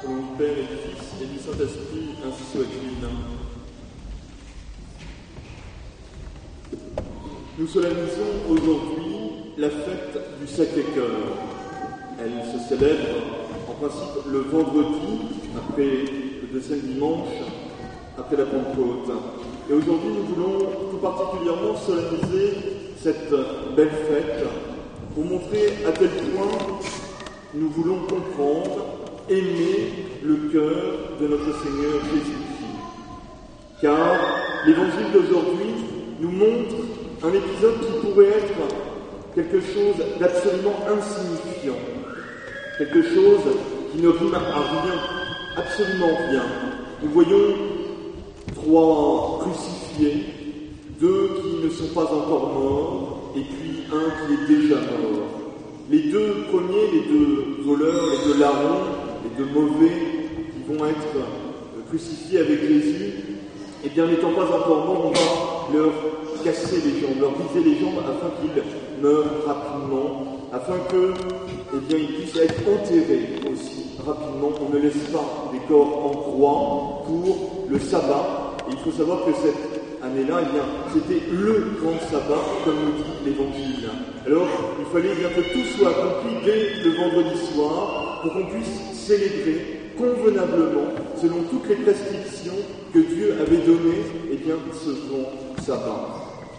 Au nom du Père et du Fils et du Saint-Esprit, ainsi soit-il. Nous solennisons aujourd'hui la fête du Sacré-Cœur. Elle se célèbre en principe le vendredi, après le deuxième dimanche, après la Pentecôte. Et aujourd'hui, nous voulons tout particulièrement solenniser cette belle fête pour montrer à quel point nous voulons comprendre, aimer le cœur de notre Seigneur Jésus-Christ. Car l'évangile d'aujourd'hui nous montre un épisode qui pourrait être quelque chose d'absolument insignifiant, quelque chose qui ne rime à rien, absolument rien. Nous voyons 3 crucifiés, 2 qui ne sont pas encore morts, et puis un qui est déjà mort. Les 2 premiers, les 2 voleurs, les 2 larrons, les 2 mauvais qui vont être crucifiés avec Jésus, eh bien n'étant pas encore morts, on va leur casser les jambes, leur briser les jambes afin qu'ils meurent rapidement, afin que, eh bien, ils puissent être enterrés aussi rapidement. On ne laisse pas des corps en croix pour le sabbat. Et il faut savoir que cette année-là, eh bien, c'était le grand sabbat, comme nous dit l'Évangile. Alors, il fallait bien que tout soit accompli dès le vendredi soir pour qu'on puisse célébrer convenablement, selon toutes les prescriptions que Dieu avait données, eh bien, ce grand sabbat.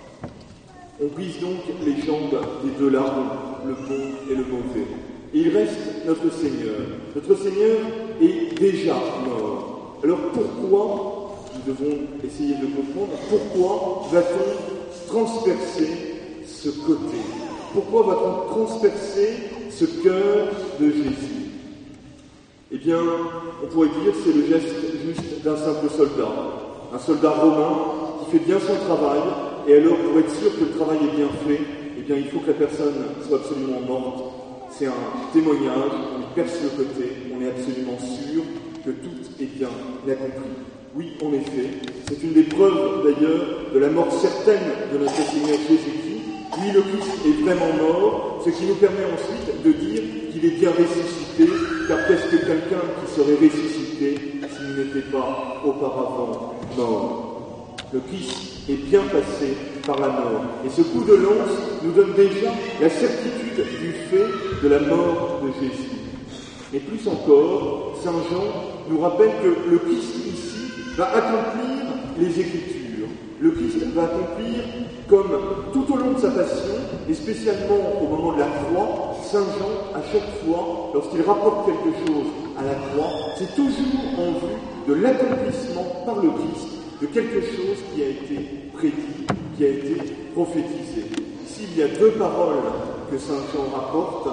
On brise donc les jambes des 2 larrons, le bon et le mauvais. Et il reste notre Seigneur. Notre Seigneur est déjà mort. Alors pourquoi, nous devons essayer de comprendre, pourquoi va-t-on transpercer ce côté? Pourquoi va-t-on transpercer ce cœur de Jésus? Eh bien, on pourrait dire que c'est le geste juste d'un simple soldat. Un soldat romain qui fait bien son travail. Et alors, pour être sûr que le travail est bien fait, eh bien, il faut que la personne soit absolument morte. C'est un témoignage, on y perce le côté, on est absolument sûr que tout est bien accompli. Oui, en effet, c'est une des preuves d'ailleurs de la mort certaine de notre Seigneur Jésus-Christ. Oui, le Christ est vraiment mort, ce qui nous permet ensuite de dire qu'il est bien ressuscité, car qu'est-ce que quelqu'un qui serait ressuscité s'il n'était pas auparavant mort? Le Christ est bien passé par la mort. Et ce coup de lance nous donne déjà la certitude du fait de la mort de Jésus. Et plus encore, Saint Jean nous rappelle que le Christ ici va accomplir les Écritures. Le Christ va accomplir, comme tout au long de sa passion, et spécialement au moment de la croix, Saint Jean, à chaque fois, lorsqu'il rapporte quelque chose à la croix, c'est toujours en vue de l'accomplissement par le Christ de quelque chose qui a été prédit, qui a été prophétisé. Ici, il y a 2 paroles que Saint Jean rapporte.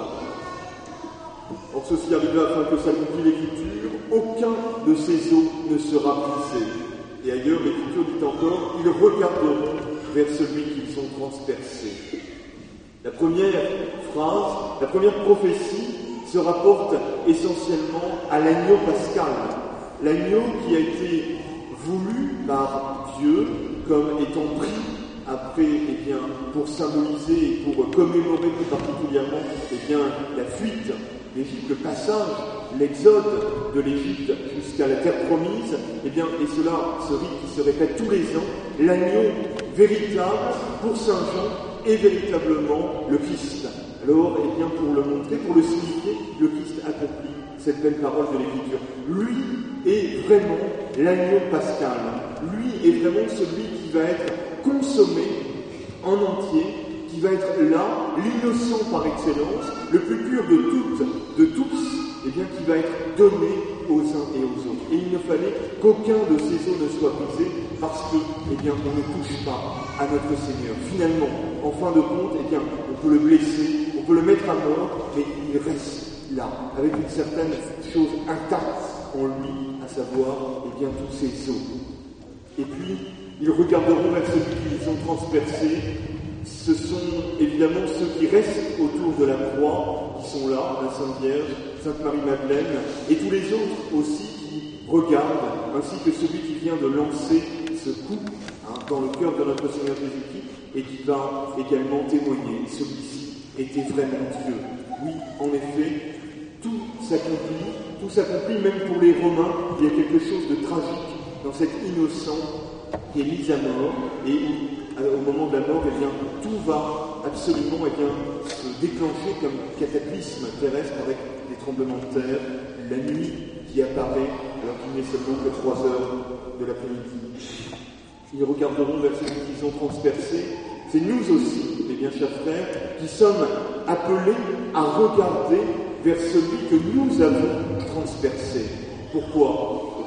Or, ceci arriva afin que s'accomplit l'Écriture, aucun de ces os ne sera brisé. Et ailleurs, l'Écriture dit encore, ils regarderont vers celui qu'ils ont transpercé. La première phrase, la première prophétie se rapporte essentiellement à l'agneau pascal. L'agneau qui a été voulu par Dieu comme étant pris après, eh bien, pour symboliser et pour commémorer plus particulièrement, eh bien, la fuite d'Égypte, le passage, l'exode de l'Égypte jusqu'à la terre promise, eh bien, et cela, ce rite qui se répète tous les ans, l'agneau véritable pour Saint Jean est véritablement le Christ. Alors, eh bien, pour le montrer, pour le signifier, le Christ accomplit cette belle parole de l'Écriture. Lui est vraiment l'agneau pascal. Lui est vraiment celui qui va être consommé en entier, qui va être là, l'innocent par excellence, le plus pur de tous, et bien qui va être donné aux uns et aux autres. Et il ne fallait qu'aucun de ces os ne soit brisé, parce que, eh bien, on ne touche pas à notre Seigneur. Finalement, en fin de compte, eh bien, on peut le blesser, on peut le mettre à mort, mais il reste là, avec une certaine chose intacte en lui, à savoir, eh bien, tous ces os. Et puis, ils regarderont vers celui qu'ils ont transpercé. Ce sont évidemment ceux qui restent autour de la croix, qui sont là, la Sainte Vierge, Sainte Marie-Madeleine, et tous les autres aussi qui regardent, ainsi que celui qui vient de lancer ce coup dans le cœur de notre Seigneur Jésus-Christ, et qui va également témoigner. Celui-ci était vraiment Dieu. Oui, en effet, tout s'accomplit, tout s'accomplit, même pour les Romains. Il y a quelque chose de tragique dans cet innocent qui est mis à mort, et au moment de la mort, eh bien, tout va absolument se déclencher comme cataclysme terrestre avec des tremblements de terre, la nuit qui apparaît alors qu'il n'est seulement que 3 heures de l'après-midi. Ils regarderont vers celui qu'ils ont transpercé. C'est nous aussi, mes bien chers frères, qui sommes appelés à regarder vers celui que nous avons transpercé. Pourquoi ?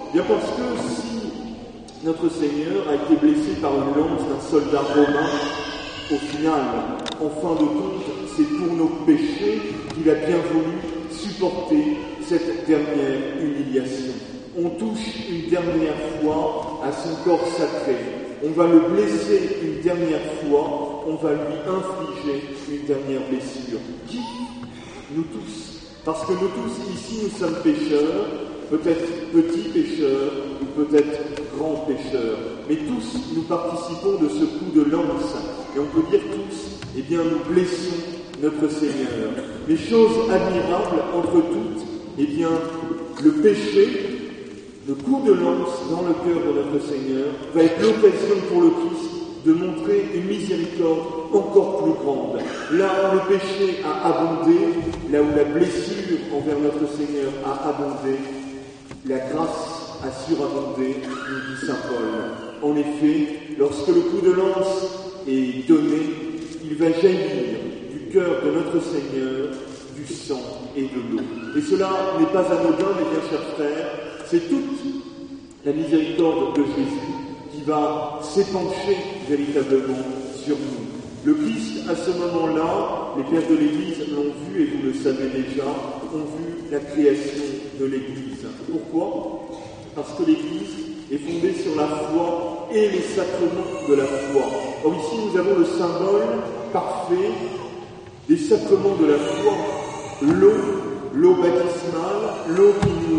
Bien parce que si notre Seigneur a été blessé par une lance d'un soldat romain, au final, en fin de compte, c'est pour nos péchés qu'il a bien voulu supporter cette dernière humiliation. On touche une dernière fois à son corps sacré. On va le blesser une dernière fois, on va lui infliger une dernière blessure. Qui ? Nous tous. Parce que nous tous, ici, nous sommes pécheurs, peut-être petits pécheurs, ou peut-être grands pécheurs. Mais tous, nous participons de ce coup de lance. Et on peut dire tous, eh bien, nous blessons notre Seigneur. Les choses admirables entre toutes, eh bien, le péché, le coup de lance dans le cœur de notre Seigneur va être l'occasion pour le Christ de montrer une miséricorde encore plus grande. Là où le péché a abondé, là où la blessure envers notre Seigneur a abondé, la grâce a surabondé, nous dit saint Paul. En effet, lorsque le coup de lance est donné, il va jaillir du cœur de notre Seigneur du sang et de l'eau. Et cela n'est pas anodin, mes bien chers frères, c'est toute la miséricorde de Jésus qui va s'épancher véritablement sur nous. Le Christ, à ce moment-là, les pères de l'Église l'ont vu, et vous le savez déjà, ont vu la création de l'Église. Pourquoi ? Parce que l'Église est fondée sur la foi et les sacrements de la foi. Or ici, nous avons le symbole parfait des sacrements de la foi. L'eau baptismale, l'eau qui nous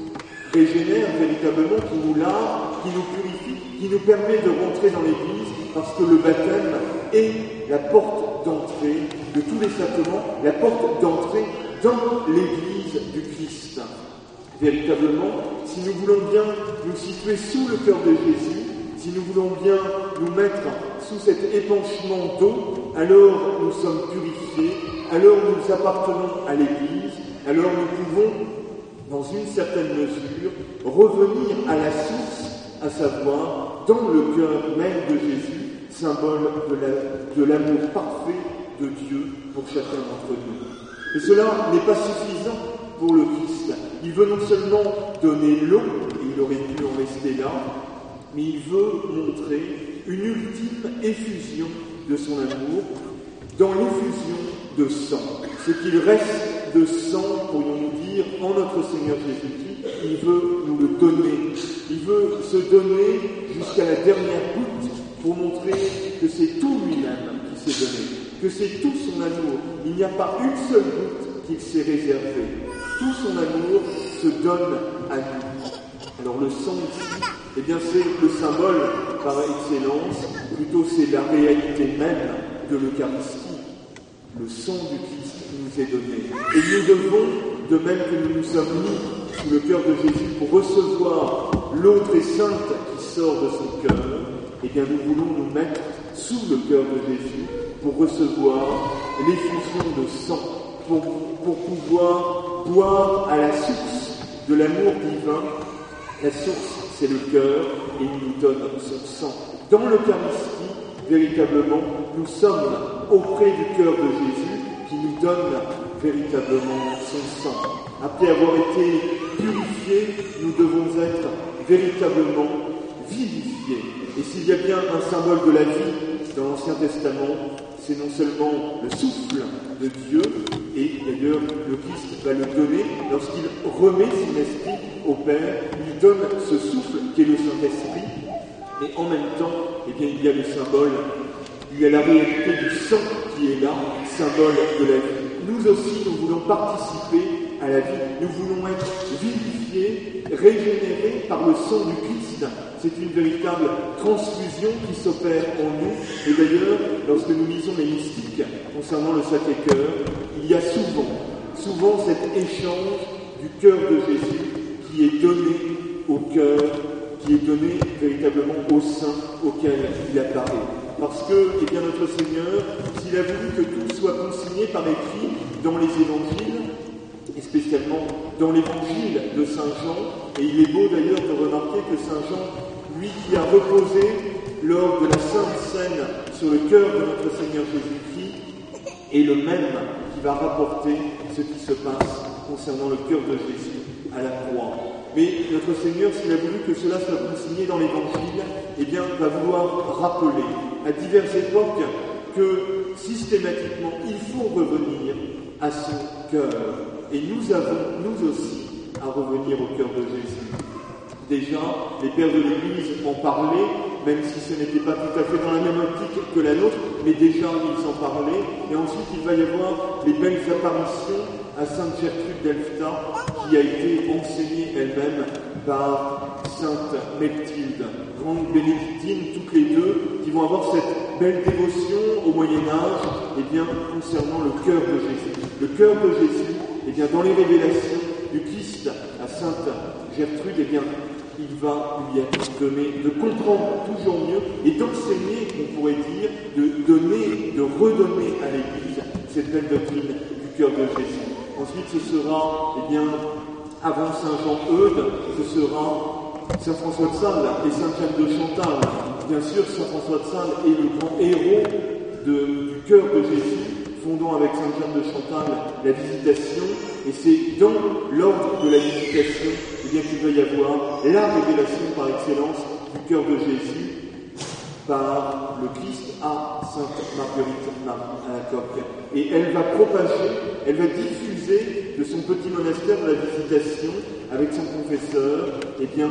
régénère véritablement, qui nous lave, qui nous purifie, qui nous permet de rentrer dans l'Église, parce que le baptême est la porte d'entrée de tous les sacrements, la porte d'entrée dans l'Église du Christ. Véritablement, si nous voulons bien nous situer sous le cœur de Jésus, si nous voulons bien nous mettre sous cet épanchement d'eau, alors nous sommes purifiés, alors nous appartenons à l'Église, alors nous pouvons, dans une certaine mesure, revenir à la source, à savoir dans le cœur même de Jésus, symbole de l'amour parfait de Dieu pour chacun d'entre nous. Et cela n'est pas suffisant pour le Christ. Il veut non seulement donner l'eau, et il aurait pu en rester là, mais il veut montrer une ultime effusion de son amour dans l'effusion de sang. Ce qu'il reste de sang, pourrions-nous dire, en notre Seigneur Jésus-Christ, il veut nous le donner. Il veut se donner jusqu'à la dernière goutte pour montrer que c'est tout lui-même qui s'est donné, que c'est tout son amour. Il n'y a pas une seule goutte qu'il s'est réservée. Tout son amour se donne à nous. Alors le sang ici, eh bien c'est le symbole par excellence, plutôt c'est la réalité même de l'Eucharistie. Le sang du Christ nous est donné. Et nous devons, de même que nous nous sommes mis sous le cœur de Jésus pour recevoir l'eau très sainte qui sort de son cœur, eh bien nous voulons nous mettre sous le cœur de Jésus pour recevoir l'effusion de sang, pour pouvoir boire à la source de l'amour divin. La source, c'est le cœur, et il nous donne son sang. Dans l'Eucharistie, véritablement, nous sommes auprès du cœur de Jésus qui nous donne véritablement son sang. Après avoir été purifiés, nous devons être véritablement vivifiés. Et s'il y a bien un symbole de la vie dans l'Ancien Testament, c'est non seulement le souffle de Dieu, et d'ailleurs le Christ va le donner lorsqu'il remet son esprit au Père, il donne ce souffle qui est le Saint-Esprit, et en même temps, eh bien, il y a le symbole, il y a la réalité du sang qui est là, symbole de la vie. Nous aussi, nous voulons participer à la vie, nous voulons être vivifiés, régénérés par le sang du Christ. C'est une véritable transfusion qui s'opère en nous. Et d'ailleurs, lorsque nous lisons les mystiques concernant le Sacré-Cœur, il y a souvent cet échange du cœur de Jésus qui est donné au cœur, qui est donné véritablement au sein auquel il apparaît. Parce que, eh bien, notre Seigneur, s'il a voulu que tout soit consigné par écrit dans les évangiles, et spécialement dans l'évangile de Saint Jean, et il est beau d'ailleurs de remarquer que Saint Jean, lui qui a reposé lors de la Sainte Seine sur le cœur de notre Seigneur Jésus-Christ, est le même qui va rapporter ce qui se passe concernant le cœur de Jésus à la croix. Mais notre Seigneur, s'il a voulu que cela soit consigné dans l'Évangile, eh bien, va vouloir rappeler à diverses époques que systématiquement, il faut revenir à son cœur. Et nous avons, nous aussi, à revenir au cœur de Jésus. Déjà, les pères de l'Église en parlaient, même si ce n'était pas tout à fait dans la même optique que la nôtre, mais déjà ils en parlaient. Et ensuite, il va y avoir les belles apparitions à Sainte Gertrude d'Elfta, qui a été enseignée elle-même par Sainte Mechtilde, grande bénédictine, toutes les deux, qui vont avoir cette belle dévotion au Moyen-Âge, eh bien, concernant le cœur de Jésus. Le cœur de Jésus, eh bien, dans les révélations du Christ à Sainte Gertrude, eh bien, il va lui être donné de comprendre toujours mieux et d'enseigner, on pourrait dire, de donner, de redonner à l'Église cette belle doctrine du cœur de Jésus. Ensuite, ce sera, eh bien, avant Saint Jean-Eudes, ce sera Saint François de Sales et Sainte Jeanne de Chantal. Bien sûr, Saint François de Sales est le grand héros du cœur de Jésus, fondant avec Sainte Jeanne de Chantal la Visitation, et c'est dans l'ordre de la Visitation eh bien, qu'il va y avoir la révélation par excellence du cœur de Jésus par le Christ à Sainte Marguerite Marie à la Coque. Et elle va propager, elle va diffuser de son petit monastère de la Visitation avec son confesseur, eh bien,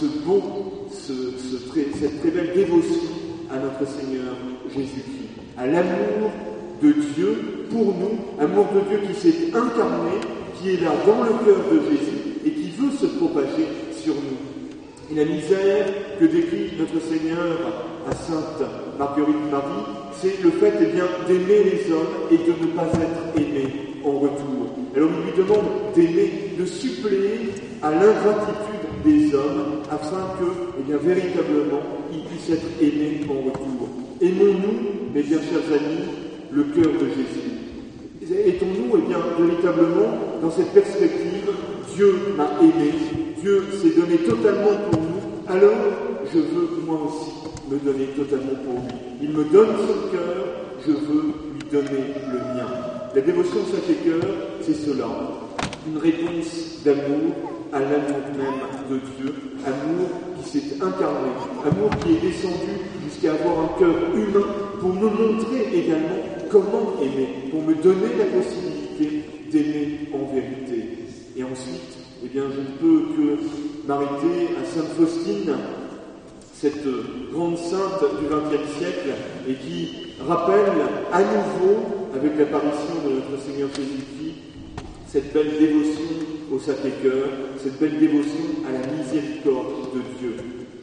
cette très belle dévotion à notre Seigneur Jésus-Christ, à l'amour de Dieu pour nous, amour de Dieu qui s'est incarné, qui est là dans le cœur de Jésus et qui veut se propager sur nous. Et la misère que décrit notre Seigneur à Sainte Marguerite Marie, c'est le fait eh bien, d'aimer les hommes et de ne pas être aimé en retour. Alors il lui demande d'aimer, de suppléer à l'ingratitude des hommes afin que, eh bien, véritablement, ils puissent être aimés en retour. Aimons-nous, mes bien chers amis, le cœur de Jésus. Étons-nous, eh bien, véritablement, dans cette perspective, Dieu m'a aimé, Dieu s'est donné totalement pour nous, alors je veux moi aussi me donner totalement pour lui. Il me donne son cœur, je veux lui donner le mien. La dévotion au Sacré-Cœur, c'est cela, une réponse d'amour à l'amour même de Dieu, amour qui s'est incarné, amour qui est descendu jusqu'à avoir un cœur humain pour me montrer également comment aimer, pour me donner la possibilité d'aimer en vérité. Et ensuite, eh bien, je ne peux que m'arrêter à Sainte Faustine, cette grande sainte du XXe siècle, et qui rappelle à nouveau, avec l'apparition de notre Seigneur Jésus-Christ, cette belle dévotion au Sacré-Cœur, cette belle dévotion à la miséricorde de Dieu.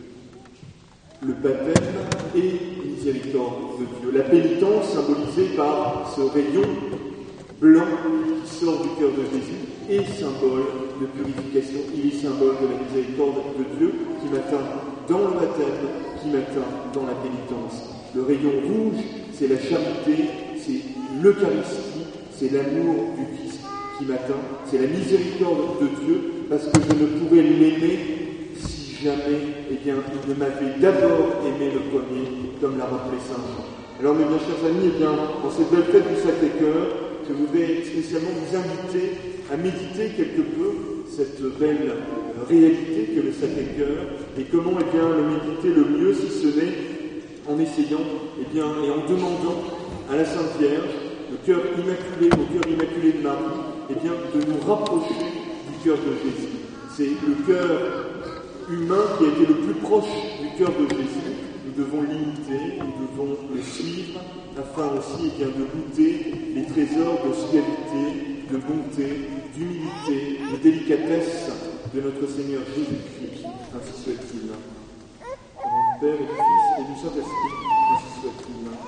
Le baptême et miséricorde de Dieu. La pénitence symbolisée par ce rayon blanc qui sort du cœur de Jésus est symbole de purification. Il est symbole de la miséricorde de Dieu qui m'atteint dans le baptême, qui m'atteint dans la pénitence. Le rayon rouge, c'est la charité, c'est l'Eucharistie, c'est l'amour du Christ qui m'atteint, c'est la miséricorde de Dieu, parce que je ne pourrais l'aimer si jamais, eh bien, il ne m'avait d'abord aimé le premier, comme l'a rappelé Saint Jean. Alors, mes bien chers amis, eh bien, en cette belle fête du Sacré-Cœur, je voudrais spécialement vous inviter à méditer quelque peu cette belle réalité que le Sacré-Cœur, et comment, eh bien, le méditer le mieux, si ce n'est en essayant, eh bien, et en demandant à la Sainte Vierge, le cœur immaculé, au cœur immaculé de Marie, eh bien, de nous rapprocher du cœur de Jésus. C'est le cœur humain qui a été le plus proche du cœur de Jésus. Nous devons l'imiter, nous devons le suivre, afin aussi eh bien, de goûter les trésors de suavité, de bonté, d'humilité, de délicatesse de notre Seigneur Jésus-Christ. Ainsi soit-il. Au nom du Père et du Fils et du Saint-Esprit, ainsi soit-il.